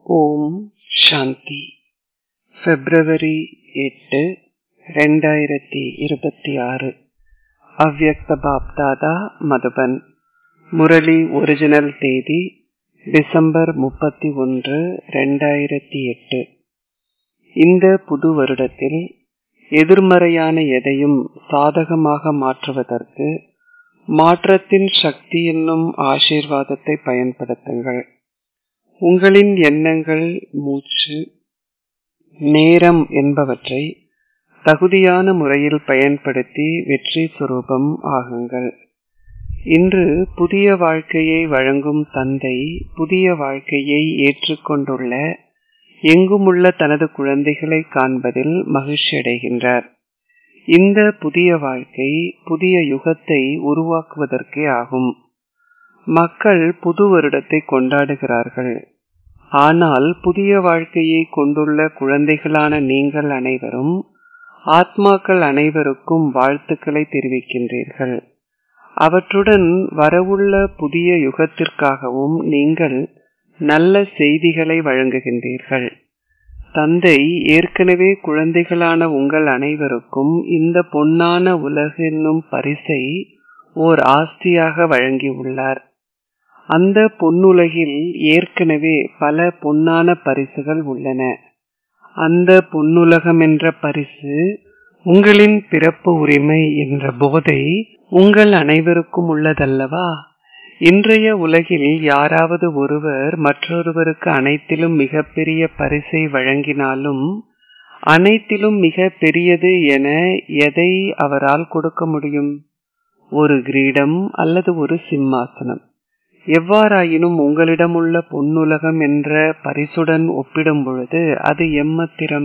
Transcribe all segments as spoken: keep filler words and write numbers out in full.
ஓம் சாந்தி. பிப்ரவரி எட்டு ரெண்டாயிரத்தி இருபத்தி ஆறு. அவ்யக்த பாப்தாதா, மதுபன். முரளி ஒரிஜினல் தேதி டிசம்பர் முப்பத்தி ஒன்று ரெண்டாயிரத்தி எட்டு. இந்த புது வருடத்தில் எதிர்மறையான எதையும் சாதகமாக மாற்றுவதற்கு மாற்றத்தின் சக்தி என்னும் ஆசீர்வாதத்தை பயன்படுத்துங்கள். உங்களின் எண்ணங்கள், மூச்சு, நேரம் என்பவற்றை தகுதியான முறையில் பயன்படுத்தி வெற்றி சுரூபம் ஆகுங்கள். இன்று புதிய வாழ்க்கையை வழங்கும் தந்தை புதிய வாழ்க்கையை ஏற்றுக்கொண்டுள்ள எங்குமுள்ள தனது குழந்தைகளை காண்பதில் மகிழ்ச்சி அடைகின்றார். இந்த புதிய வாழ்க்கை புதிய யுகத்தை உருவாக்குவதற்கே ஆகும். மக்கள் புது வருடத்தை கொண்டாடுகிறார்கள். ஆனால் புதிய வாழ்க்கையை கொண்டுள்ள குழந்தைகளான நீங்கள் அனைவரும் ஆத்மாக்கள் அனைவருக்கும் வாழ்த்துக்களை தெரிவிக்கின்றீர்கள். அவற்றுடன் வரவுள்ள புதிய யுகத்திற்காகவும் நீங்கள் நல்ல செய்திகளை வழங்குகின்றீர்கள். தந்தை ஏற்கனவே குழந்தைகளான உங்கள் அனைவருக்கும் இந்த பொன்னான உலகு என்னும் பரிசை ஓர் ஆஸ்தியாக வழங்கியுள்ளார். அந்த பொன்னுலகில் ஏற்கனவே பல பொன்னான பரிசுகள் உள்ளன. அந்த பொன்னுலகம் என்ற பரிசு உங்களின் பிறப்பு உரிமை என்ற போதை உங்கள் அனைவருக்கும் உள்ளதல்லவா? இன்றைய உலகில் யாராவது ஒருவர் மற்றொருவருக்கு அனைத்திலும் மிக பெரிய பரிசை வழங்கினாலும் அனைத்திலும் மிக பெரியது என எதை அவரால் கொடுக்க முடியும்? ஒரு கிரீடம் அல்லது ஒரு சிம்மாசனம். எவ்வாறாயினும் உங்களிடம் உள்ள பொன்னுலகம் என்ற பரிசுடன் ஒப்பிடும் பொழுது அது எம்மத்திரம்?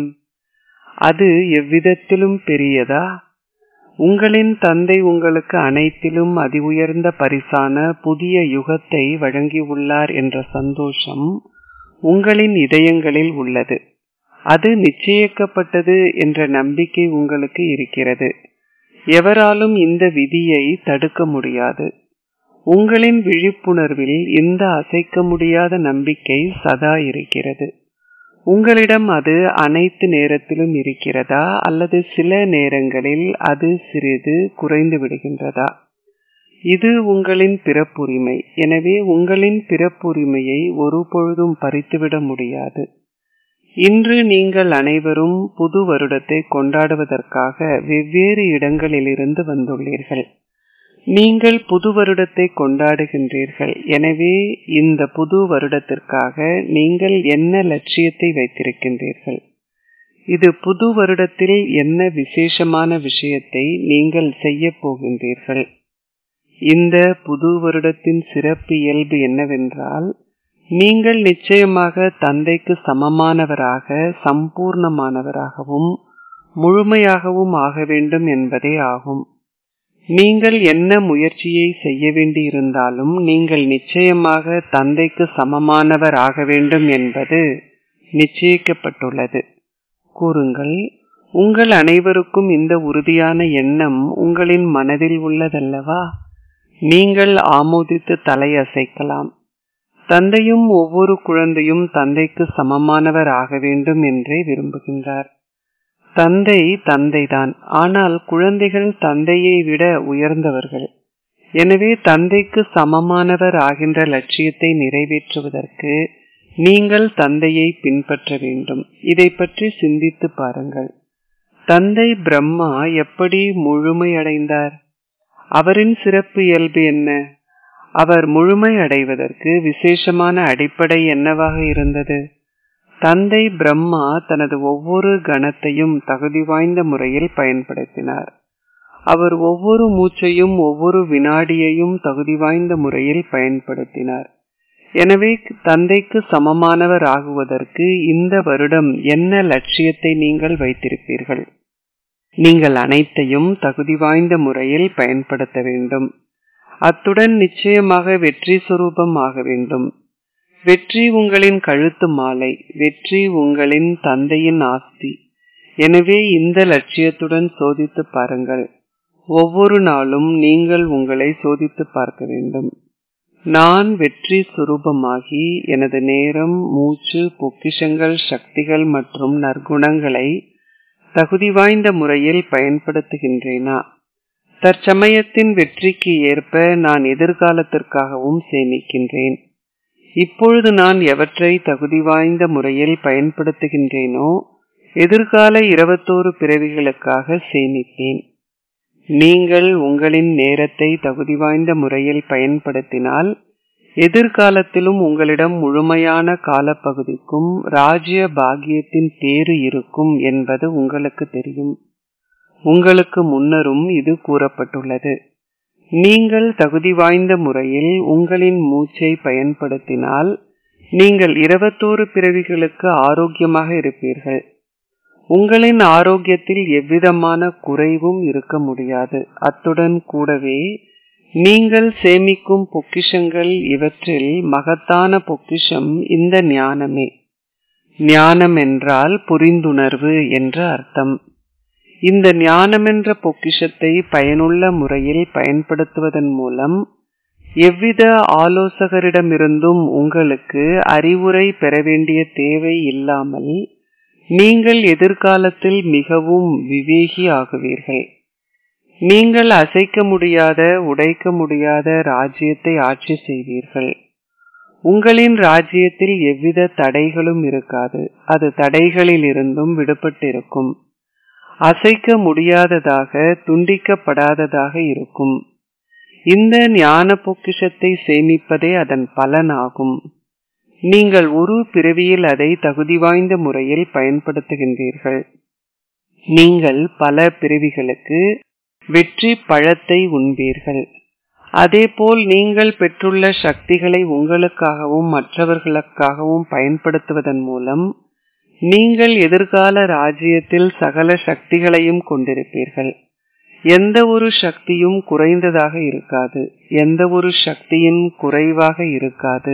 அது எவ்விதத்திலும் பெரியதா? உங்களின் தந்தை உங்களுக்கு அனைத்திலும் அதி உயர்ந்த பரிசான புதிய யுகத்தை வழங்கியுள்ளார் என்ற சந்தோஷம் உங்களின் இதயங்களில் உள்ளது. அது நிச்சயிக்கப்பட்டது என்ற நம்பிக்கை உங்களுக்கு இருக்கிறது. எவராலும் இந்த விதியை தடுக்க முடியாது. உங்களின் விழிப்புணர்வில் இந்த அசைக்க முடியாத நம்பிக்கை சதா இருக்கிறது. உங்களிடம் அது அனைத்து நேரத்திலும் இருக்கிறதா அல்லது சில நேரங்களில் அது சிறிது குறைந்து விடுகின்றதா? இது உங்களின் பிறப்புரிமை. எனவே உங்களின் பிறப்புரிமையை ஒரு பொழுதும் பறித்துவிட முடியாது. இன்று நீங்கள் அனைவரும் புது வருடத்தை கொண்டாடுவதற்காக வெவ்வேறு இடங்களிலிருந்து வந்துள்ளீர்கள். நீங்கள் புது வருடத்தை கொண்டாடுகின்றீர்கள். எனவே இந்த புது வருடத்திற்காக நீங்கள் என்ன லட்சியத்தை வைத்திருக்கின்றீர்கள்? இது புது வருடத்தில் என்ன விசேஷமான விஷயத்தை நீங்கள் செய்ய போகின்றீர்கள்? இந்த புது வருடத்தின் சிறப்பு இயல்பு என்னவென்றால், நீங்கள் நிச்சயமாக தந்தைக்கு சமமானவராக, சம்பூர்ணமானவராகவும் முழுமையாகவும் ஆக வேண்டும் என்பதே ஆகும். நீங்கள் என்ன முயற்சியை செய்ய வேண்டியிருந்தாலும் நீங்கள் நிச்சயமாக தந்தைக்கு சமமானவர் ஆக வேண்டும் என்பது நிச்சயிக்கப்பட்டுள்ளது. கூறுங்கள், உங்கள் அனைவருக்கும் இந்த உறுதியான எண்ணம் உங்களின் மனதில் உள்ளதல்லவா? நீங்கள் ஆமோதித்து தலை அசைக்கலாம். தந்தையும் ஒவ்வொரு குழந்தையும் தந்தைக்கு சமமானவர் ஆக வேண்டும் என்றே விரும்புகின்றார். தந்தை தந்தைதான். ஆனால் குழந்தைகள் தந்தையை விட உயர்ந்தவர்கள். எனவே தந்தைக்கு சமமானவர் ஆகின்ற லட்சியத்தை நிறைவேற்றுவதற்கு நீங்கள் தந்தையை பின்பற்ற வேண்டும். இதை பற்றி சிந்தித்து பாருங்கள். தந்தை பிரம்மா எப்படி முழுமையடைந்தார்? அவரின் சிறப்பு இயல்பு என்ன? அவர் முழுமை அடைவதற்கு விசேஷமான அடிப்படை என்னவாக இருந்தது? தந்தை பிரம்மா தனது ஒவ்வொரு கணத்தையும் தகுதி வாய்ந்த முறையில் பயன்படுத்தினார். அவர் ஒவ்வொரு மூச்சையும் ஒவ்வொரு வினாடியையும் தகுதி வாய்ந்த முறையில் பயன்படுத்தினார். எனவே தந்தைக்கு சமமானவர் ஆகுவதற்கு இந்த வருடம் என்ன லட்சியத்தை நீங்கள் வைத்திருப்பீர்கள்? நீங்கள் அனைத்தையும் தகுதி வாய்ந்த முறையில் பயன்படுத்த வேண்டும். அத்துடன் நிச்சயமாக வெற்றி சுரூபம் ஆக வேண்டும். வெற்றி உங்களின் கழுத்து மாலை. வெற்றி உங்களின் தந்தையின் ஆஸ்தி. எனவே இந்த லட்சியத்துடன் சோதித்து பாருங்கள். ஒவ்வொரு நாளும் நீங்கள் உங்களை சோதித்து பார்க்க வேண்டும். நான் வெற்றி சுரூபமாகி எனது நேரம், மூச்சு, பொக்கிஷங்கள், சக்திகள் மற்றும் நற்குணங்களை தகுதி வாய்ந்த முறையில் பயன்படுத்துகின்றேனா? தற்சமயத்தின் வெற்றிக்கு ஏற்ப நான் எதிர்காலத்திற்காகவும் சேமிக்கின்றேன். இப்பொழுது நான் எவற்றை தகுதி வாய்ந்த முறையில் பயன்படுத்துகின்றேனோ எதிர்கால இருபத்தோரு பிறவிகளுக்காக சேமிப்பேன். நீங்கள் உங்களின் நேரத்தை தகுதி வாய்ந்த முறையில் பயன்படுத்தினால் எதிர்காலத்திலும் உங்களிடம் முழுமையான காலப்பகுதிக்கும் ராஜ்ய பாக்கியத்தின் பேறு இருக்கும் என்பது உங்களுக்கு தெரியும். உங்களுக்கு முன்னரும் இது கூறப்பட்டுள்ளது. நீங்கள் தகுதி வாய்ந்த முறையில் உங்களின் மூச்சை பயன்படுத்தினால் நீங்கள் இருபத்தோரு பிறவிகளுக்கு ஆரோக்கியமாக இருப்பீர்கள். உங்களின் ஆரோக்கியத்தில் எவ்விதமான குறைவும் இருக்க முடியாது. அத்துடன் கூடவே நீங்கள் சேமிக்கும் பொக்கிஷங்கள், இவற்றில் மகத்தான பொக்கிஷம் இந்த ஞானமே. ஞானம் என்றால் புரிந்துணர்வு என்ற அர்த்தம். இந்த ஞானமென்ற பொக்கிஷத்தை பயனுள்ள முறையில் பயன்படுத்துவதன் மூலம் எவ்வித ஆலோசகரிடமிருந்தும் உங்களுக்கு அறிவுரை பெற வேண்டிய தேவை இல்லாமல் நீங்கள் எதிர்காலத்தில் மிகவும் விவேகி ஆகுவீர்கள். நீங்கள் அசைக்க முடியாத, உடைக்க முடியாத ராஜ்யத்தை ஆட்சி செய்வீர்கள். உங்களின் ராஜ்யத்தில் எவ்வித தடைகளும் இருக்காது. அது தடைகளில் இருந்தும் விடுபட்டிருக்கும். அசைக்க முடியாததாக, துண்டிக்கப்படாததாக இருக்கும். இந்த ஞான பொக்கிஷத்தை சேமிப்பதே அதன் பலனாகும். நீங்கள் ஒரு பிறவியில் அதை தகுதி வாய்ந்த முறையில் பயன்படுத்துகின்றீர்கள். நீங்கள் பல பிறவிகளுக்கு வெற்றி பழத்தை உண்பீர்கள். அதேபோல் நீங்கள் பெற்றுள்ள சக்திகளை உங்களுக்காகவும் மற்றவர்களுக்காகவும் பயன்படுத்துவதன் மூலம் நீங்கள் எதிர்கால ராஜ்யத்தில் சகல சக்திகளையும் கொண்டிருப்பீர்கள். எந்த ஒரு சக்தியும் குறைந்ததாக இருக்காது. எந்த ஒரு சக்தியின் குறைவாக இருக்காது.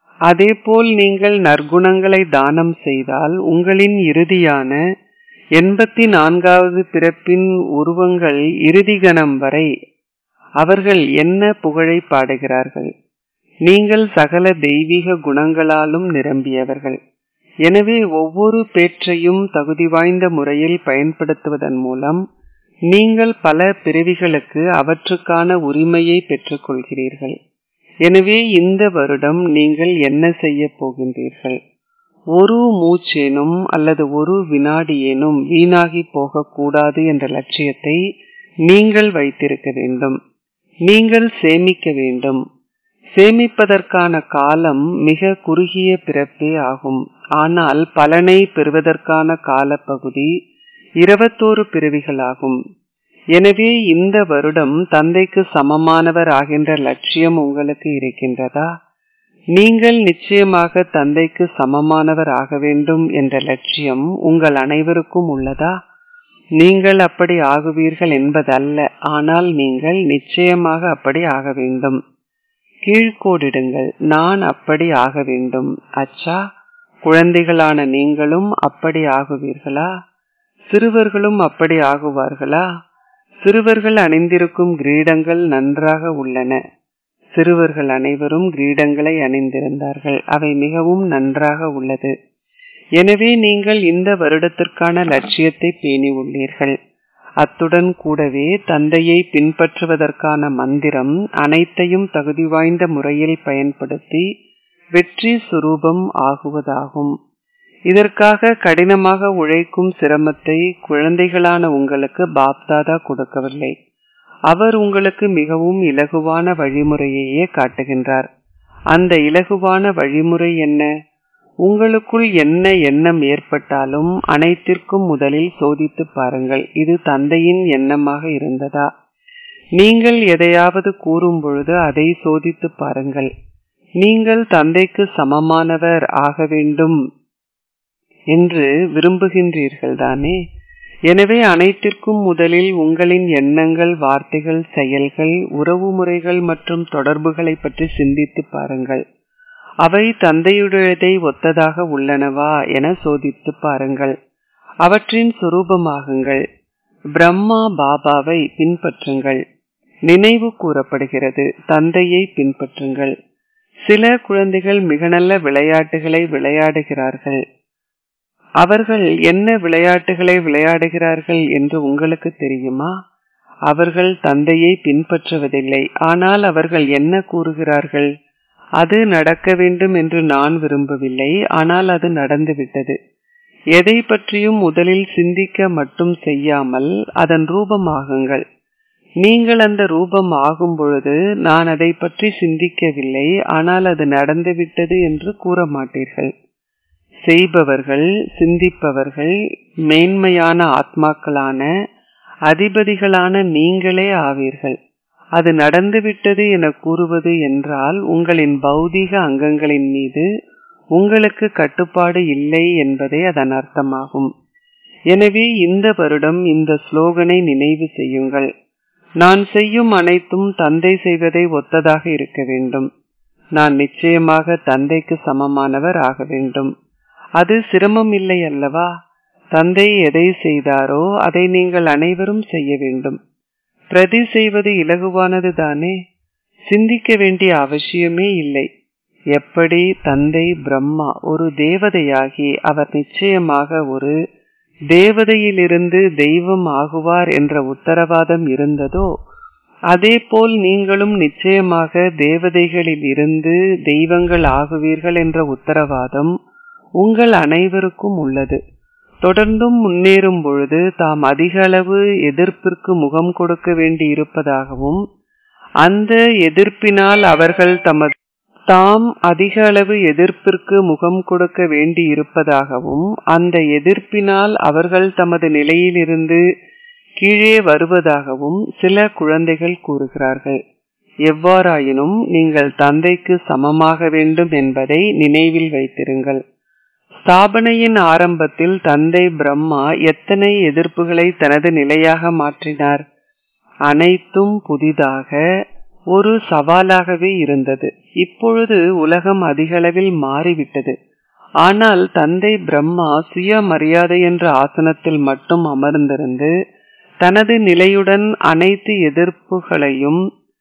அதேபோல் நீங்கள் நற்குணங்களை தானம் செய்தால் உங்களின் இறுதியான எண்பத்தி நான்காவது பிறப்பின் உருவங்கள் இறுதி கணம் வரை அவர்கள் என்ன புகழை பாடுகிறார்கள். நீங்கள் சகல தெய்வீக குணங்களாலும் நிரம்பியவர்கள். எனவே ஒவ்வொரு பேற்றையும் தகுதி வாய்ந்த முறையில் பயன்படுத்துவதன் மூலம் நீங்கள் பல பிறவிகளுக்கு அவற்றுக்கான உரிமையை பெற்றுக் கொள்கிறீர்கள். எனவே இந்த வருடம் நீங்கள் என்ன செய்ய போகின்றீர்கள்? ஒரு மூச்சேனும் அல்லது ஒரு வினாடியேனும் வீணாகி போகக்கூடாது என்ற லட்சியத்தை நீங்கள் வைத்திருக்க வேண்டும். நீங்கள் சேமிக்க வேண்டும். சேமிப்பதற்கான காலம் மிக குறுகிய பிறப்பே ஆகும். ஆனால் பலனை பெறுவதற்கான காலப்பகுதி இருபத்தோரு பிறவிகளாகும். எனவே இந்த வருடம் தந்தைக்கு சமமானவர் ஆகின்ற லட்சியம் உங்களுக்கு இருக்கின்றதா? நீங்கள் நிச்சயமாக தந்தைக்கு சமமானவர் ஆக வேண்டும் என்ற லட்சியம் உங்கள் அனைவருக்கும் உள்ளதா? நீங்கள் அப்படி ஆகுவீர்கள் என்பதல்ல, ஆனால் நீங்கள் நிச்சயமாக அப்படி ஆக வேண்டும். கீழ்கோடிடுங்கள், நான் அப்படி ஆக வேண்டும். அச்சா, குழந்தைகளான நீங்களும் அப்படி ஆகுவீர்களா? சிறுவர்களும் அப்படி ஆகுவார்களா? சிறுவர்கள் அணிந்திருக்கும் கிரீடங்கள் நன்றாக உள்ளன. சிறுவர்கள் அனைவரும் கிரீடங்களை அணிந்திருந்தார்கள். அவை மிகவும் நன்றாக உள்ளது. எனவே நீங்கள் இந்த வருடத்திற்கான லட்சியத்தை பேணி உள்ளீர்கள். அத்துடன் கூடவே தந்தையை பின்பற்றுவதற்கான மந்திரம் அனைத்தையும் தகுதி வாய்ந்த முறையில் பயன்படுத்தி வெற்றி சுரூபம் ஆகுவதாகும். இதற்காக கடினமாக உழைக்கும் சிரமத்தை குழந்தைகளான உங்களுக்கு பாப்தாதா கொடுக்கவில்லை. அவர் உங்களுக்கு மிகவும் இலகுவான வழிமுறையையே காட்டுகின்றார். அந்த இலகுவான வழிமுறை என்ன? உங்களுக்குள் என்ன எண்ணம் ஏற்பட்டாலும் அனைத்திற்கும் முதலில் சோதித்து பாருங்கள், இது தந்தையின் எண்ணமாக இருந்ததா? நீங்கள் எதையாவது கூறும் பொழுது அதை சோதித்து பாருங்கள். நீங்கள் தந்தைக்கு சமமானவர் ஆக வேண்டும் என்று விரும்புகின்றீர்கள் தானே? எனவே அனைத்திற்கும் முதலில் உங்களின் எண்ணங்கள், வார்த்தைகள், செயல்கள், உறவு முறைகள் மற்றும் தொடர்புகளை பற்றி சிந்தித்து பாருங்கள். அவை தந்தையுடையதை ஒத்ததாக உள்ளனவா என சோதித்து பாருங்கள். அவற்றின் சுரூபமாகுங்கள். பிரம்மா பாபாவை பின்பற்றுங்கள். நினைவு கூறப்படுகிறது, தந்தையை பின்பற்றுங்கள். சில குழந்தைகள் மிக நல்ல விளையாட்டுகளை விளையாடுகிறார்கள். அவர்கள் என்ன விளையாட்டுகளை விளையாடுகிறார்கள் என்று உங்களுக்கு தெரியுமா? அவர்கள் தந்தையை பின்பற்றுவதில்லை. ஆனால் அவர்கள் என்ன கூறுகிறார்கள்? அது நடக்க வேண்டும் என்று நான் விரும்பவில்லை, ஆனால் அது நடந்துவிட்டது. எதை பற்றியும் முதலில் சிந்திக்க மட்டும் செய்யாமல் அதன் ரூபமாகுங்கள். நீங்கள் அந்த ரூபம் ஆகும் பொழுது நான் அதை பற்றி சிந்திக்கவில்லை, ஆனால் அது நடந்துவிட்டது என்று கூற மாட்டீர்கள். செய்பவர்கள், சிந்திப்பவர்கள், மேன்மையான ஆத்மாக்களான அதிபதிகளான நீங்களே ஆவீர்கள். அது நடந்துவிட்டது என கூறுவது என்றால் உங்களின் பௌதீக அங்கங்களின் மீது உங்களுக்கு கட்டுப்பாடு இல்லை என்பதே அதன் அர்த்தமாகும். எனவே இந்த வருடம் இந்த ஸ்லோகனை நினைவு செய்யுங்கள். நான் செய்யும் அனைத்தும் தந்தை செய்வதை ஒத்ததாக இருக்க வேண்டும். நான் நிச்சயமாக தந்தைக்கு சமமானவர் ஆக வேண்டும். அது சிரமம் இல்லை அல்லவா? தந்தை எதை செய்தாரோ அதை நீங்கள் அனைவரும் செய்ய வேண்டும். பிரதி செய்வது இலகுவானது தானே? சிந்திக்க வேண்டிய அவசியமே இல்லை. எப்படி தந்தை பிரம்மா ஒரு தேவதையாகி அவர் நிச்சயமாக ஒரு தேவதையிலிருந்து தெய்வம் ஆகுவார் என்ற உத்தரவாதம் இருந்ததோ, அதே போல் நீங்களும் நிச்சயமாக தேவதைகளில் இருந்து தெய்வங்கள் ஆகுவீர்கள் என்ற உத்தரவாதம் உங்கள் அனைவருக்கும் உள்ளது. தொடர்ந்தும் முன்னேறும் பொழுது தாம் அதிக அளவு எதிர்ப்பிற்கு முகம் கொடுக்க வேண்டி இருப்பதாகவும், அந்த எதிர்ப்பினால் அவர்கள் தமது தாம் அதிக அளவு எதிர்ப்பிற்கு முகம் கொடுக்க வேண்டி இருப்பதாகவும், அந்த எதிர்ப்பினால் அவர்கள் தமது நிலையிலிருந்து கீழே வருவதாகவும் சில குழந்தைகள் கூறுகிறார்கள். எவ்வாறாயினும் நீங்கள் தந்தைக்கு சமமாக வேண்டும் என்பதை நினைவில் வைத்திருங்கள். ஸ்தாபனையின் ஆரம்பத்தில் தந்தை பிரம்மா எத்தனை எதிர்ப்புகளை தனது நிலையாக மாற்றினார்? அனைத்தும் புதிதாக ஒரு சவாலாகவே இருந்தது. இப்பொழுது உலகம் அதிகளவில் மாறிவிட்டது. ஆனால் தந்தை பிரம்மா சுய மரியாதை என்ற ஆசனத்தில் மட்டும் அமர்ந்திருந்து தனது நிலையுடன் அனைத்து எதிர்ப்புகளையும்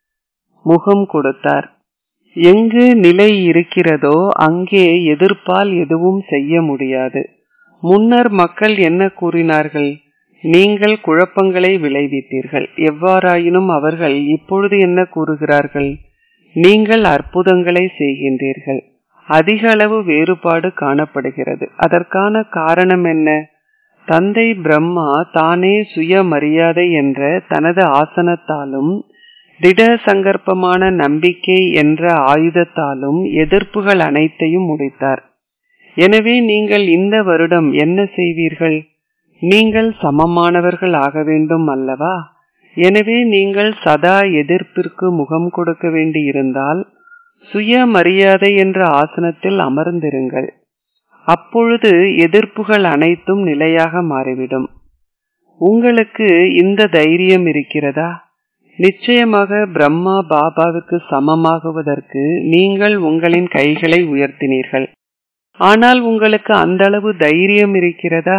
முகம் கொடுத்தார். எங்கு நிலை இருக்கிறதோ அங்கே எதிர்ப்பால் எதுவும் செய்ய முடியாது. முன்னர் மக்கள் என்ன கூறினார்கள்? நீங்கள் குழப்பங்களை விளைவித்தீர்கள். எவ்வாறாயினும் அவர்கள் இப்பொழுது என்ன கூறுகிறார்கள்? நீங்கள் அற்புதங்களை செய்கின்றீர்கள். அதிக அளவு வேறுபாடு காணப்படுகிறது. அதற்கான காரணம் என்ன? தந்தை பிரம்மா தானே சுய மரியாதை என்ற தனது ஆசனத்தாலும் திட சங்கற்பமான நம்பிக்கை என்ற ஆயுதத்தாலும் எதிர்ப்புகள் அனைத்தையும் முடித்தார். எனவே நீங்கள் இந்த வருடம் என்ன செய்வீர்கள்? நீங்கள் சமமானவர்கள் ஆக வேண்டும் அல்லவா? எனவே நீங்கள் சதா எதிர்ப்பிற்கு முகம் கொடுக்க வேண்டி இருந்தால் சுய மரியாதை என்ற ஆசனத்தில் அமர்ந்திருங்கள். அப்பொழுது எதிர்ப்புகள் அனைத்தும் நிலையாக மாறிவிடும். உங்களுக்கு இந்த தைரியம் இருக்கிறதா? நிச்சயமாக பிரம்மா பாபாவிற்கு சமமாகுவதற்கு நீங்கள் உங்களின் கைகளை உயர்த்தினீர்கள். ஆனால் உங்களுக்கு அந்த அளவு தைரியம் இருக்கிறதா?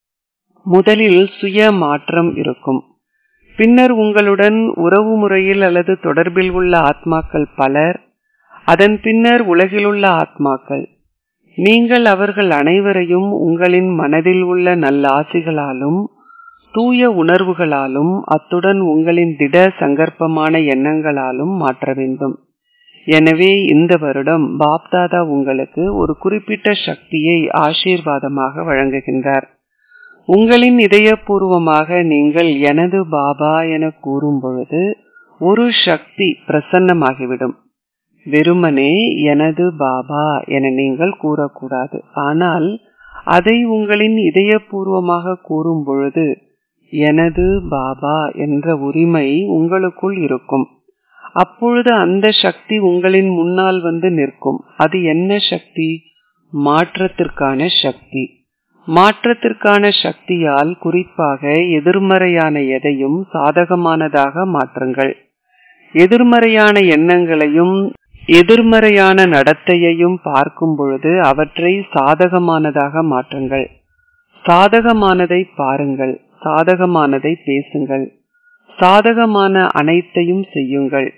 முதலில் சுய மாற்றம் இருக்கும். பின்னர் உங்களுடன் உறவு முறையில் அல்லது தொடர்பில் உள்ள ஆத்மாக்கள் பலர், அதன் பின்னர் உலகிலுள்ள ஆத்மாக்கள். நீங்கள் அவர்கள் அனைவரையும் உங்களின் மனதில் உள்ள நல்லாசிகளாலும் தூய உணர்வுகளாலும் அத்துடன் உங்களின் திட சங்கற்பமான எண்ணங்களாலும் மாற்ற வேண்டும். எனவே இந்த வருடம் பாப்தாதா உங்களுக்கு ஒரு குறிப்பிட்ட சக்தியை ஆசீர்வாதமாக வழங்குகின்றார். உங்களின் இதயபூர்வமாக நீங்கள் எனது பாபா என கூறும் பொழுது ஒரு சக்தி பிரசன்னமாகிவிடும். வெறுமனே எனது பாபா என நீங்கள் கூறக்கூடாது. ஆனால் அதை உங்களின் இதயபூர்வமாக கூறும் பொழுது எனது பாபா என்ற உரிமை உங்களுக்குள் இருக்கும். அப்பொழுது அந்த சக்தி உங்களின் முன்னால் வந்து நிற்கும். அது என்ன சக்தி? மாற்றத்திற்கான சக்தி. மாற்றத்திற்கான சக்தியால் குறிப்பாக எதிர்மறையான எதையும் சாதகமானதாக மாற்றுங்கள். எதிர்மறையான எண்ணங்களையும் எதிர்மறையான நடத்தையையும் பார்க்கும் பொழுது அவற்றை சாதகமானதாக மாற்றுங்கள். சாதகமானதை பாருங்கள், சாதகமானதை பேசுங்கள், சாதகமான அனைத்தையும் செய்யுங்கள்.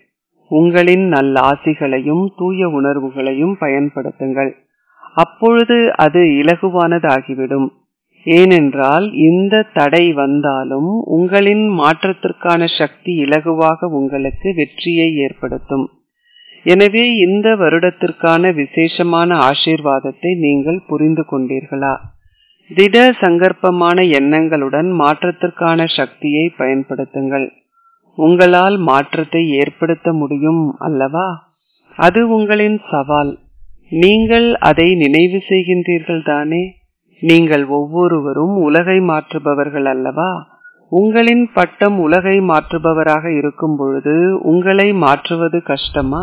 உங்களின் நல்லாசிகளையும் தூய உணர்வுகளையும் பயன்படுத்துங்கள். அப்பொழுது அது இலகுவானதாகிவிடும். ஏனென்றால் இந்த தடை வந்தாலும் உங்களின் மாற்றத்திற்கான சக்தி இலகுவாக உங்களுக்கு வெற்றியை ஏற்படுத்தும். எனவே இந்த வருடத்திற்கான விசேஷமான ஆசீர்வாதத்தை நீங்கள் புரிந்து கொண்டீர்களா? திட சங்கற்பமான எண்ணங்களுடன் மாற்றத்திற்கான சக்தியை பயன்படுத்துங்கள். உங்களால் மாற்றத்தை ஏற்படுத்த முடியும் அல்லவா? அது உங்களின் சவால். நீங்கள் அதை நினைவு செய்கின்றீர்கள் தானே? நீங்கள் ஒவ்வொருவரும் உலகை மாற்றுபவர்கள் அல்லவா? உங்களின் பட்டம் உலகை மாற்றுபவராக இருக்கும் பொழுது உங்களை மாற்றுவது கஷ்டமா?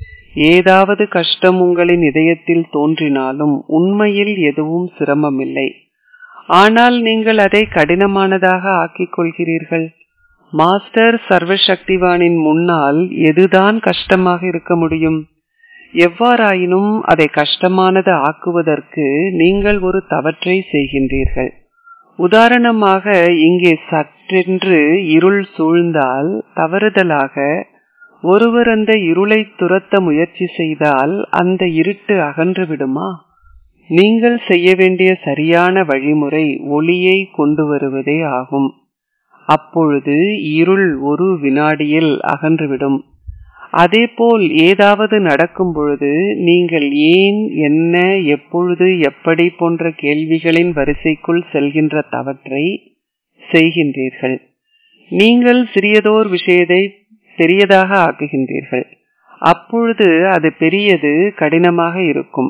ஏதாவது கஷ்டம் உங்களின் இதயத்தில் தோன்றினாலும் உண்மையில் எதுவும் சிரமமில்லை. ஆனால் நீங்கள் அதை கடினமானதாக ஆக்கிக் கொள்கிறீர்கள். மாஸ்டர் சர்வசக்திவானின் முன்னால் எதுதான் கஷ்டமாக இருக்க முடியும்? எவ்வாறாயினும் அதை கஷ்டமானது ஆக்குவதற்கு நீங்கள் ஒரு தவற்றை செய்கின்றீர்கள். உதாரணமாக, இங்கே சற்றென்று இருள் சூழ்ந்தால் தவறுதலாக ஒருவர் அந்த இருளை துரத்த முயற்சி செய்தால் அந்த இருட்டு அகன்று விடுமா? நீங்கள் செய்ய வேண்டிய சரியான வழிமுறை ஒளியை கொண்டு வருவதே ஆகும். அப்பொழுது இருள் ஒரு வினாடியில் அகன்றுவிடும். அதேபோல் ஏதாவது நடக்கும் பொழுது நீங்கள் ஏன், என்ன, எப்பொழுது, எப்படி போன்ற கேள்விகளின் வரிசைக்குள் செல்கின்ற தவற்றை செய்கின்றீர்கள். நீங்கள் சிறியதோர் விஷயத்தை பெரியதாக ஆக்குகின்றீர்கள். அப்பொழுது அது பெரியது கடினமாக இருக்கும்.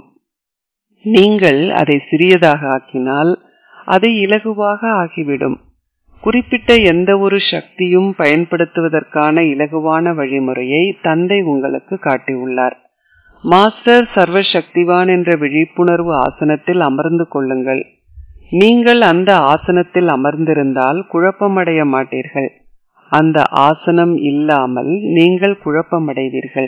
நீங்கள் அதை சிறியதாக ஆக்கினால் அது இலகுவாக ஆகிவிடும். குறிப்பிட்ட எந்த ஒரு சக்தியும் பயன்படுத்துவதற்கான இலகுவான வழிமுறையை தந்தை உங்களுக்கு காட்டியுள்ளார். மாஸ்டர் சர்வசக்திவான் என்ற விழிப்புணர்வு ஆசனத்தில் அமர்ந்து கொள்ளுங்கள். நீங்கள் அந்த ஆசனத்தில் அமர்ந்திருந்தால் குழப்பமடைய மாட்டீர்கள். அந்த ஆசனம் இல்லாமல் நீங்கள் குழப்பமடைவீர்கள்.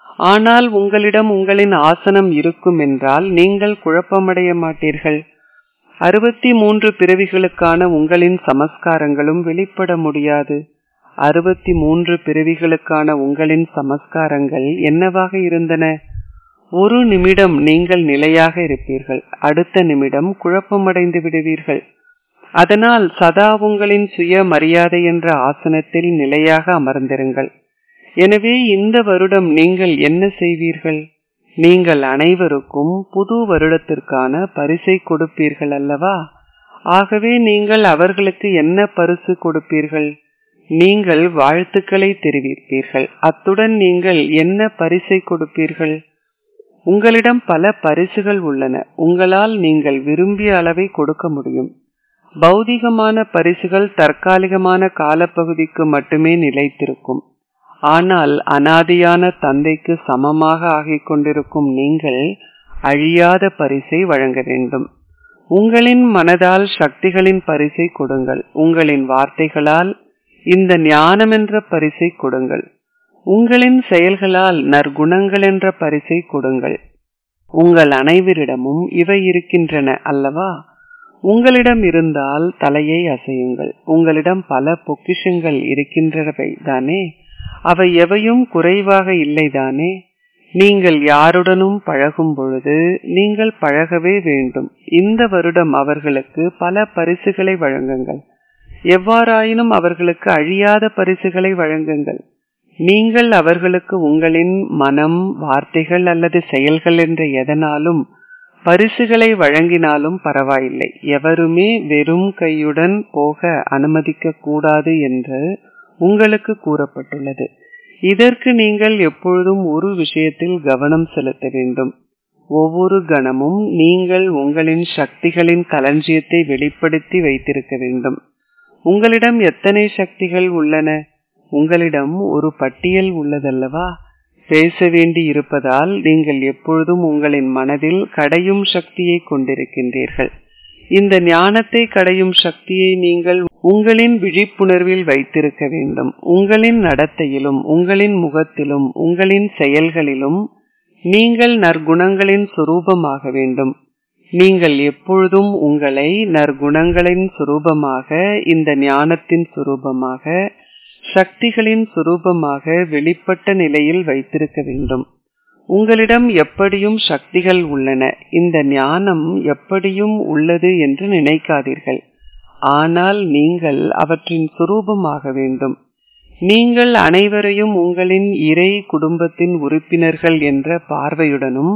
ஆனால் உங்களிடம் உங்களின் ஆசனம் இருக்கும் என்றால் நீங்கள் குழப்பமடைய மாட்டீர்கள். அறுபத்தி மூன்று பிறவிகளுக்கான உங்களின் சமஸ்காரங்களும் வெளிப்பட முடியாது. அறுபத்தி மூன்று பிறவிகளுக்கான உங்களின் சமஸ்காரங்கள் என்னவாக இருந்தன? ஒரு நிமிடம் நீங்கள் நிலையாக இருப்பீர்கள், அடுத்த நிமிடம் குழப்பமடைந்து விடுவீர்கள். அதனால் சதா உங்களின் சுய மரியாதை என்ற ஆசனத்தில் நிலையாக அமர்ந்திருங்கள். எனவே இந்த வருடம் நீங்கள் என்ன செய்வீர்கள்? நீங்கள் அனைவருக்கும் புது வருடத்திற்கான பரிசை கொடுப்பீர்கள் அல்லவா? ஆகவே நீங்கள் அவர்களுக்கு என்ன பரிசு கொடுப்பீர்கள்? நீங்கள் வாழ்த்துக்களை தெரிவிப்பீர்கள். அத்துடன் நீங்கள் என்ன பரிசை கொடுப்பீர்கள்? உங்களிடம் பல பரிசுகள் உள்ளன. உங்களால் நீங்கள் விரும்பிய அளவை கொடுக்க முடியும். பௌதிகமான பரிசுகள் தற்காலிகமான காலப்பகுதிக்கு மட்டுமே நிலைத்திருக்கும். ஆனால் அனாதியான தந்தைக்கு சமமாக ஆகிக் கொண்டிருக்கும் நீங்கள் அழியாத பரிசை வழங்க வேண்டும். உங்களின் மனதால் சக்திகளின் பரிசை கொடுங்கள். உங்களின் வார்த்தைகளால் இந்த ஞானம் என்ற பரிசை கொடுங்கள். உங்களின் செயல்களால் நற்குணங்கள் என்ற பரிசை கொடுங்கள். உங்கள் அனைவரிடமும் இவை இருக்கின்றன அல்லவா? உங்களிடம் இருந்தால் தலையை அசையுங்கள். உங்களிடம் பல பொக்கிஷங்கள் இருக்கின்றவை தானே? அவை எவையும் குறைவாக இல்லைதானே? நீங்கள் யாருடனும் பழகும் பொழுது நீங்கள் பழகவே வேண்டும். இந்த வருடம் அவர்களுக்கு பல பரிசுகளை வழங்குங்கள். எவ்வாறாயினும் அவர்களுக்கு அழியாத பரிசுகளை வழங்குங்கள். நீங்கள் அவர்களுக்கு உங்களின் மனம், வார்த்தைகள் அல்லது செயல்கள் என்ற எதனாலும் பரிசுகளை வழங்கினாலும் பரவாயில்லை. எவருமே வெறும் கையுடன் போக அனுமதிக்க கூடாது என்று உங்களுக்கு கூறப்பட்டுள்ளது. இதற்கு நீங்கள் எப்பொழுதும் ஒரு விஷயத்தில் கவனம் செலுத்த வேண்டும். ஒவ்வொரு கணமும் நீங்கள் உங்களின் சக்திகளின் களஞ்சியத்தை வெளிப்படுத்தி வைத்திருக்க வேண்டும். உங்களிடம் எத்தனை சக்திகள் உள்ளன? உங்களிடம் ஒரு பட்டியல் உள்ளதல்லவா? பேச வேண்டி இருப்பதால் நீங்கள் எப்பொழுதும் உங்களின் மனதில் கடையும் சக்தியை கொண்டிருக்கின்றீர்கள். இந்த ஞானத்தை கடையும் சக்தியை நீங்கள் உங்களின் விழிப்புணர்வில் வைத்திருக்க வேண்டும். உங்களின் நடத்தையிலும் உங்களின் முகத்திலும் உங்களின் செயல்களிலும் நீங்கள் நற்குணங்களின் சுரூபமாக வேண்டும். நீங்கள் எப்பொழுதும் உங்களை நற்குணங்களின் சுரூபமாக, இந்த ஞானத்தின் சுரூபமாக, சக்திகளின் சுரூபமாக வெளிப்பட்ட நிலையில் வைத்திருக்க வேண்டும். உங்களிடம் எப்படியும் சக்திகள் உள்ளன, இந்த ஞானம் எப்படியும் உள்ளது என்று நினைக்காதீர்கள். ஆனால் நீங்கள் அவற்றின் சுரூபமாக வேண்டும். நீங்கள் அனைவரையும் உங்களின் இறை குடும்பத்தின் உறுப்பினர்கள் என்ற பார்வையுடனும்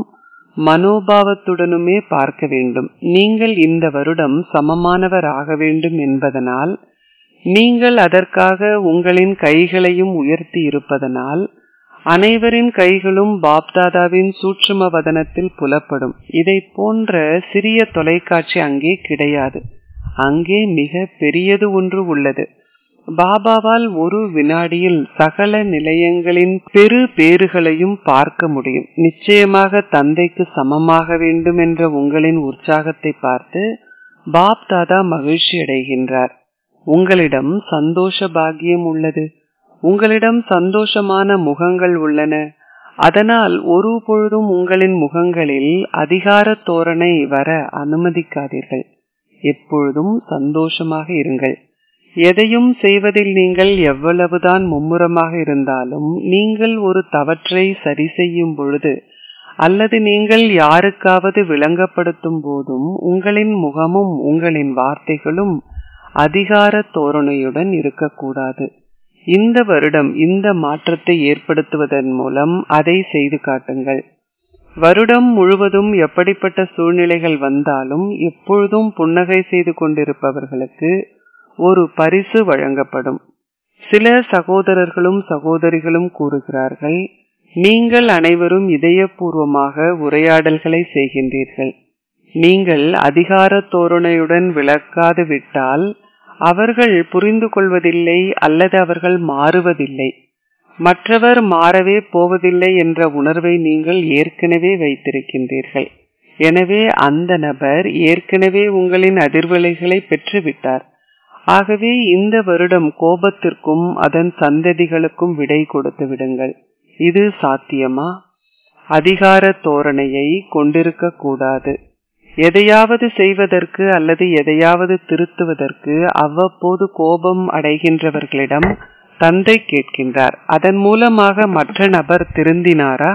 மனோபாவத்துடனுமே பார்க்க வேண்டும். நீங்கள் இந்த வருடம் சமமானவர் ஆக வேண்டும் என்பதனால், நீங்கள் அதற்காக உங்களின் கைகளையும் உயர்த்தி இருப்பதனால் அனைவரின் கைகளும் பாப்தாதாவின் சூட்சும வதனத்தில் புலப்படும். இதை போன்ற சிறிய தொலைக்காட்சி அங்கே கிடையாது. அங்கே மிக பெரியது ஒன்று உள்ளது. பாபாவால் ஒரு வினாடியில் சகல நிலையங்களின் பெரு பேறுகளையும் பார்க்க முடியும். நிச்சயமாக தந்தைக்கு சமமாக வேண்டும் என்ற உங்களின் உற்சாகத்தை பார்த்து பாப்தாதா மகிழ்ச்சி அடைகின்றார். உங்களிடம் சந்தோஷ பாக்கியம் உள்ளது. உங்களிடம் சந்தோஷமான முகங்கள் உள்ளன. அதனால் ஒரு பொழுதும் உங்களின் முகங்களில் அதிகார தோரணை வர அனுமதிக்காதீர்கள். எப்பொழுதும் சந்தோஷமாக இருங்கள். எதையும் செய்வதில் நீங்கள் எவ்வளவுதான் மும்முரமாக இருந்தாலும், நீங்கள் ஒரு தவற்றை சரி செய்யும் பொழுது அல்லது நீங்கள் யாருக்காவது விளங்கப்படுத்தும் போதும் உங்களின் முகமும் உங்களின் வார்த்தைகளும் அதிகார தோரணையுடன் இருக்கக்கூடாது. இந்த வருடம் இந்த மாற்றத்தை ஏற்படுத்துவதன் மூலம் அதை செய்து காட்டுங்கள். வருடம் முழுவதும் எப்படிப்பட்ட சூழ்நிலைகள் வந்தாலும் எப்பொழுதும் புன்னகை செய்து கொண்டிருப்பவர்களுக்கு ஒரு பரிசு வழங்கப்படும். சில சகோதரர்களும் சகோதரிகளும் கூறுகிறார்கள், நீங்கள் அனைவரும் இதயபூர்வமாக உரையாடல்களை செய்கின்றீர்கள். நீங்கள் அதிகார தோரணையுடன் விளக்காது விட்டால் அவர்கள் புரிந்து கொள்வதில்லை அல்லது அவர்கள் மாறுவதில்லை. மற்றவர் மாறவே போவதில்லை என்ற உணர்வை நீங்கள் ஏற்கனவே வைத்திருக்கின்றீர்கள். எனவே அந்த நபர் ஏற்கனவே உங்களின் அதிர்வலைகளை பெற்றுவிட்டார். ஆகவே இந்த வருடம் கோபத்திற்கும் அதன் சந்ததிகளுக்கும் விடை கொடுத்து விடுங்கள். இது சாத்தியமா? அதிகார தோரணையை கொண்டிருக்க கூடாது. எதையாவது செய்வதற்கு அல்லது எதையாவது திருத்துவதற்கு அவ்வப்போது கோபம் அடைகின்றவர்களிடம் தந்தை கேட்கின்றார், அதன் மூலமாக மற்ற நபர் திருந்தினாரா?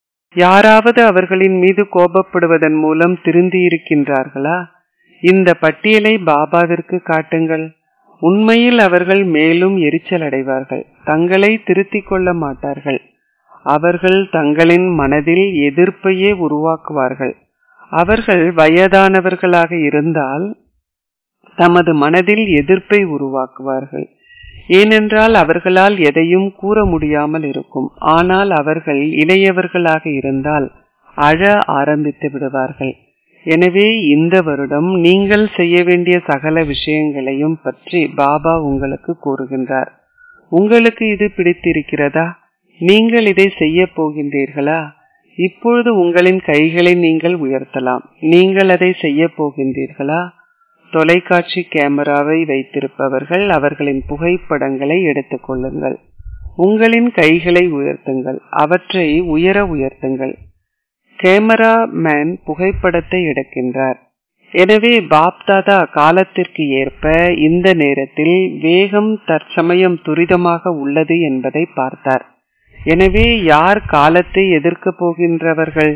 யாராவது அவர்களின் மீது கோபப்படுவதன் மூலம் திருந்தி இருக்கின்றார்களா? இந்த பட்டியலை பாபாவிற்கு காட்டுங்கள். உண்மையில் அவர்கள் மேலும் எரிச்சல் அடைவார்கள். தங்களை திருத்திக் கொள்ள மாட்டார்கள். அவர்கள் தங்களின் மனதில் எதிர்ப்பையே உருவாக்குவார்கள். அவர்கள் வயதானவர்களாக இருந்தால் தமது மனதில் எதிர்ப்பை உருவாக்குவார்கள். ஏனென்றால் அவர்களால் எதையும் கூற முடியாமல் இருக்கும். ஆனால் அவர்கள் இளையவர்களாக இருந்தால் அழ ஆரம்பித்து விடுவார்கள். எனவே இந்த வருடம் நீங்கள் செய்ய வேண்டிய சகல விஷயங்களையும் பற்றி பாபா உங்களுக்கு கூறுகின்றார். உங்களுக்கு இது பிடித்திருக்கிறதா? நீங்கள் இதை செய்ய போகின்றீர்களா? இப்பொழுது உங்களின் கைகளை நீங்கள் உயர்த்தலாம். நீங்கள் அதை செய்ய போகின்றீர்களா? தொலைக்காட்சி கேமராவை வைத்திருப்பவர்கள் அவர்களின் புகைப்படங்களை எடுத்துக் கொள்ளுங்கள். உங்களின் கைகளை உயர்த்துங்கள். அவற்றை உயர உயர்த்துங்கள். கேமரா மேன் புகைப்படத்தை எடுக்கின்றார். எனவே பாப்தாதா காலத்திற்கு ஏற்ப இந்த நேரத்தில் வேகம் தற்சமயம் துரிதமாக உள்ளது என்பதை பார்த்தார். எனவே யார் காலத்தை எதிர்க்க போகின்றவர்கள்?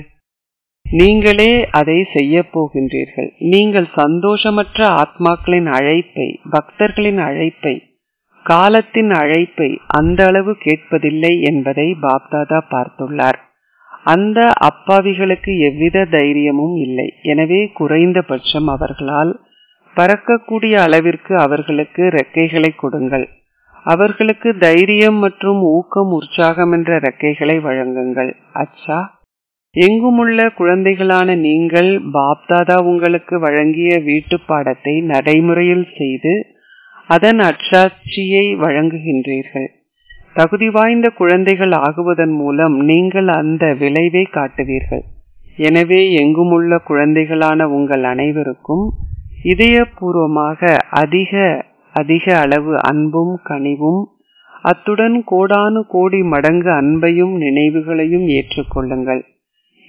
நீங்களே அதை செய்ய போகின்றீர்கள். நீங்கள் சந்தோஷமற்ற ஆத்மாக்களின் அழைப்பை, பக்தர்களின் அழைப்பை, காலத்தின் அழைப்பை அந்த அளவு கேட்பதில்லை என்பதை பாப்தாதா பார்த்துள்ளார். அந்த அப்பாவிகளுக்கு எவ்வித தைரியமும் இல்லை. எனவே குறைந்தபட்சம் அவர்களால் பறக்கக்கூடிய அளவிற்கு அவர்களுக்கு ரெக்கைகளை கொடுங்கள். அவர்களுக்கு தைரியம் மற்றும் ஊக்கம், உற்சாகம் என்ற ரெக்கைகளை வழங்குங்கள். அச்சா, எங்குமுள்ள குழந்தைகளான நீங்கள் பாப்தாதா உங்களுக்கு வழங்கிய வீட்டு பாடத்தை நடைமுறையில் செய்து அதன் அச்சாட்சியை வழங்குகின்றீர்கள். தகுதி வாய்ந்த குழந்தைகள் ஆகுவதன் மூலம் நீங்கள் அந்த விளைவை காட்டுவீர்கள். எனவே எங்குமுள்ள குழந்தைகளான உங்கள் அனைவருக்கும் இதயபூர்வமாக அதிக அதிக அளவு அன்பும் கனிவும், அத்துடன் கோடானு கோடி மடங்கு அன்பையும் நினைவுகளையும் ஏற்றுக்கொள்ளுங்கள்.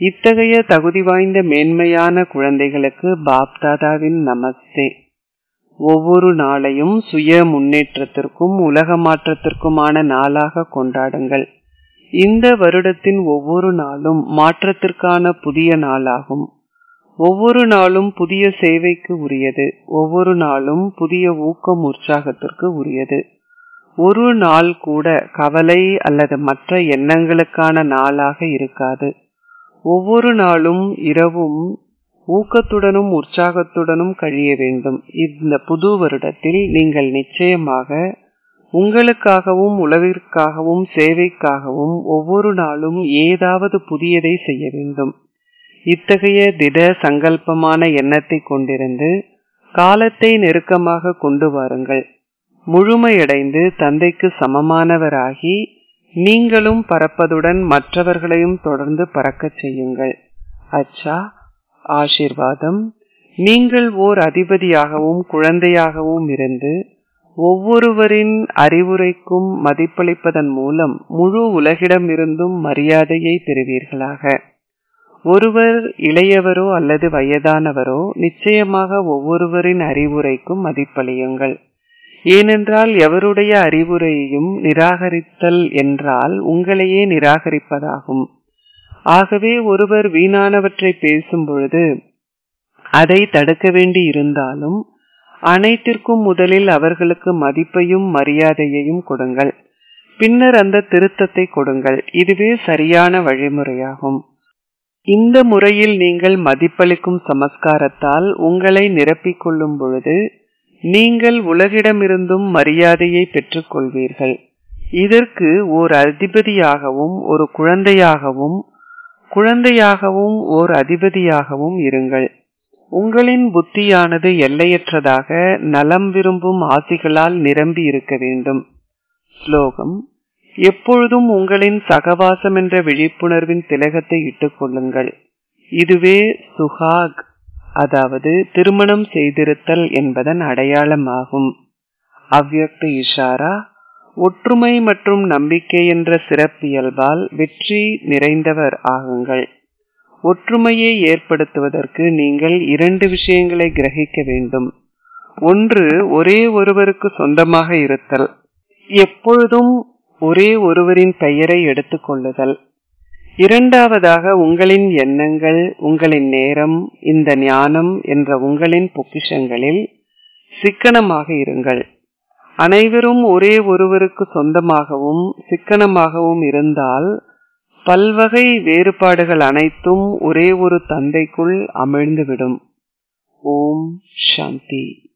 இத்தகைய தகுதி வாய்ந்த மேன்மையான குழந்தைகளுக்கு பாப்தாதாவின் நமஸ்தே. ஒவ்வொரு நாளையும் சுய முன்னேற்றத்திற்கும் உலக மாற்றத்திற்குமான நாளாக கொண்டாடுங்கள். இந்த வருடத்தின் ஒவ்வொரு நாளும் மாற்றத்திற்கான புதிய நாளாகும். ஒவ்வொரு நாளும் புதிய சேவைக்கு உரியது. ஒவ்வொரு நாளும் புதிய ஊக்கம் உற்சாகத்திற்கு உரியது. ஒரு நாள் கூட கவலை அல்லது மற்ற எண்ணங்களுக்கான நாளாக இருக்காது. ஒவ்வொரு நாளும் இரவும் ஊக்கத்துடனும் உற்சாகத்துடனும் கழிய வேண்டும். இந்த புது வருடத்தில் நீங்கள் நிச்சயமாக உங்களுக்காகவும் உலகிற்காகவும் சேவைக்காகவும் ஒவ்வொரு நாளும் ஏதாவது புதியதை செய்ய வேண்டும். இத்தகைய திட சங்கல்பமான எண்ணத்தை கொண்டிருந்து காலத்தை நெருக்கமாக கொண்டு வாருங்கள். முழுமையடைந்து தந்தைக்கு சமமானவராகி நீங்களும் பறப்பதுடன் மற்றவர்களையும் தொடர்ந்து பறக்கச் செய்யுங்கள். அச்சா, ஆசீர்வாதம். நீங்கள் ஓர் அதிபதியாகவும் குழந்தையாகவும் இருந்து ஒவ்வொருவரின் அறிவுரைக்கும் மதிப்பளிப்பதன் மூலம் முழு உலகிடம் இருந்தும் மரியாதையை பெறுவீர்களாக. ஒருவர் இளையவரோ அல்லது வயதானவரோ நிச்சயமாக ஒவ்வொருவரின் அறிவுரைக்கும் மதிப்பளியுங்கள். ஏனென்றால் எவருடைய அறிவுரையையும் நிராகரித்தல் என்றால் உங்களையே நிராகரிப்பதாகும். ஆகவே ஒருவர் வீணானவற்றை பேசும் பொழுது அதை தடுக்க வேண்டி இருந்தாலும் அனைத்திற்கும் முதலில் அவர்களுக்கு மதிப்பையும் மரியாதையையும் கொடுங்கள். பின்னர் அந்த திருத்தத்தை கொடுங்கள். இதுவே சரியான வழிமுறையாகும். இந்த முறையில் நீங்கள் மதிப்பளிக்கும் சமஸ்காரத்தால் உங்களை நிரப்பிக் கொள்ளும் பொழுது நீங்கள் உலகிடமிருந்தும் மரியாதையை பெற்றுக் கொள்வீர்கள். இதற்கு ஓர் அதிபதியாகவும் ஒரு குழந்தையாகவும் குழந்தையாகவும் ஓர் அதிபதியாகவும் இருங்கள். உங்களின் புத்தியானது எல்லையற்றதாக நலம் விரும்பும் ஆசிகளால் நிரம்பி இருக்க வேண்டும். ஸ்லோகம். எப்பொழுதும் உங்களின் சகவாசம் என்ற விழிப்புணர்வின் திலகத்தை இட்டுக் கொள்ளுங்கள். இதுவே சுஹாக், அதாவது திருமணம் செய்திருத்தல் என்பதன் அடையாளமாகும். அவ்யக்த இஷாரா. ஒற்றுமை மற்றும் நம்பிக்கை என்ற சிறப்பியல்பால் வெற்றி நிறைந்தவர் ஆகுங்கள். ஒற்றுமையை ஏற்படுத்துவதற்கு நீங்கள் இரண்டு விஷயங்களை கிரகிக்க வேண்டும். ஒன்று, ஒரே ஒருவருக்கு சொந்தமாக இருத்தல். எப்பொழுதும் ஒரே ஒருவரின் பெயரை எடுத்துக் கொள்ளுதல். இரண்டாவதாக உங்களின் எண்ணங்கள், உங்களின் நேரம், இந்த ஞானம் என்ற உங்களின் பொக்கிஷங்களில் சிக்கனமாக இருங்கள். அனைவரும் ஒரே ஒருவருக்கு சொந்தமாகவும் சிக்கனமாகவும் இருந்தால் பல்வகை வேறுபாடுகள் அனைத்தும் ஒரே ஒரு தந்தைக்குள் அமிழ்ந்துவிடும். ஓம் சாந்தி.